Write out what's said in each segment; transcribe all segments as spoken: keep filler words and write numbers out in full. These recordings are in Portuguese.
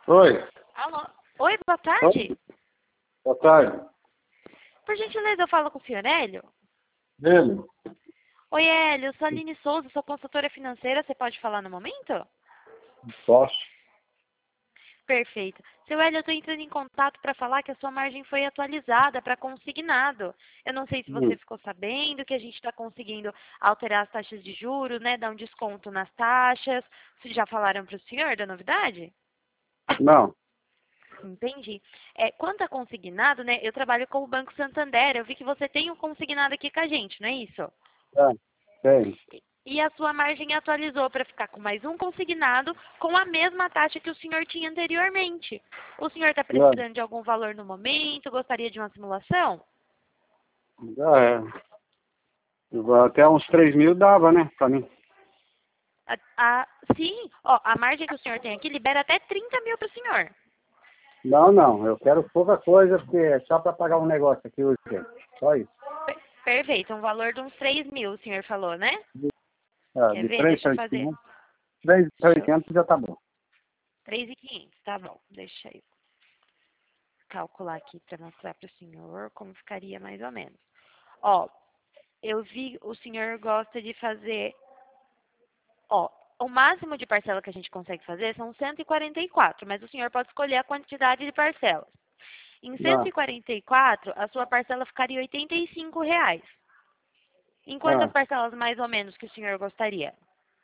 Oi. Alô? Oi, boa Oi. tarde. Boa tarde. Por gentileza, eu falo com o senhor Hélio? Ele? Oi, Hélio, eu sou a Aline Souza, sou consultora financeira, você pode falar no momento? Posso? Perfeito. Seu Hélio, eu estou entrando em contato para falar que a sua margem foi atualizada para consignado. Eu não sei se você Hum. ficou sabendo que a gente está conseguindo alterar as taxas de juros, né, dar um desconto nas taxas. Vocês já falaram para o senhor da novidade? Não. Entendi. É, quanto a consignado, né, eu trabalho com o Banco Santander. Eu vi que você tem um consignado aqui com a gente, não é isso? É, tem. E a sua margem atualizou para ficar com mais um consignado com a mesma taxa que o senhor tinha anteriormente. O senhor está É. precisando de algum valor no momento? Gostaria de uma simulação? Já é. Até uns três mil dava, né? Pra mim. A, a- sim, ó, a margem que o senhor tem aqui libera até trinta mil para o senhor. Não, não. Eu quero pouca coisa, porque é só pra pagar um negócio aqui hoje. Só isso. Per- Perfeito, um valor de uns três mil, o senhor falou, né? É, Quer de ver? três Deixa eu para fazer. oitocentos. três para Deixa eu... oitocentos já tá bom. três mil e quinhentos, tá bom. Deixa eu calcular aqui para mostrar para o senhor como ficaria mais ou menos. Ó, eu vi o senhor gosta de fazer. Ó, o máximo de parcela que a gente consegue fazer são cento e quarenta e quatro, mas o senhor pode escolher a quantidade de parcelas. Em cento Não. e quarenta e quatro, a sua parcela ficaria oitenta e cinco reais. Em quantas É. parcelas mais ou menos que o senhor gostaria?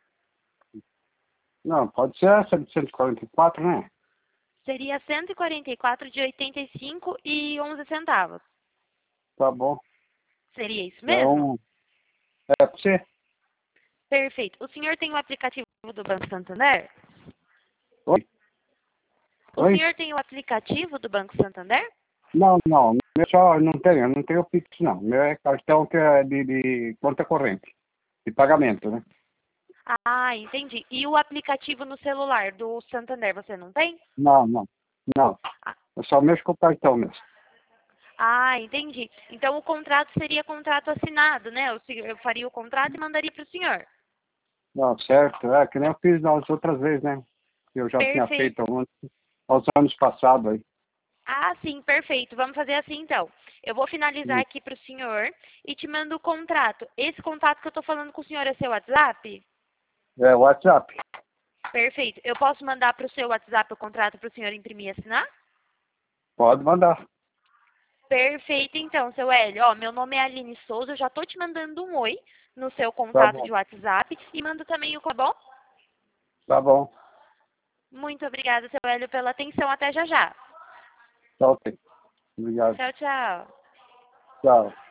Não, pode ser essa de cento e quarenta e quatro, né? Seria cento e quarenta e quatro de oitenta e cinco e onze centavos. Tá bom. Seria isso mesmo? Então, é pra você. Perfeito. O senhor tem o aplicativo do Banco Santander? Oi? O Oi? senhor tem o aplicativo do Banco Santander? Não, não. Meu só não tenho, eu não tenho Pix, não. Meu é cartão que é de, de conta corrente. De pagamento, né? Ah, entendi. E o aplicativo no celular do Santander, você não tem? Não, não. Não. Ah, Eu só mexo com o cartão mesmo. ah, entendi. Então o contrato seria contrato assinado, né? Eu, se- eu faria o contrato e mandaria para o senhor. Não, certo. É que nem eu fiz nas outras vezes, né? Que eu já tinha Perfeito. feito aos aos anos passados aí. Ah, sim, perfeito. Vamos fazer assim então. Eu vou finalizar Hum. aqui para o senhor e te mando o contrato. Esse contato que eu estou falando com o senhor é seu WhatsApp? É, WhatsApp. Perfeito. Eu posso mandar para o seu WhatsApp o contrato para o senhor imprimir e assinar? Pode mandar. Perfeito, então, seu Hélio. Ó, meu nome é Aline Souza, eu já tô te mandando um oi no seu Tá contato bom. de WhatsApp e mando também o tá bom? Tá bom. Muito obrigada, seu Hélio, pela atenção. Até já já. Tá ok. Obrigado. Tchau, tchau. Tchau.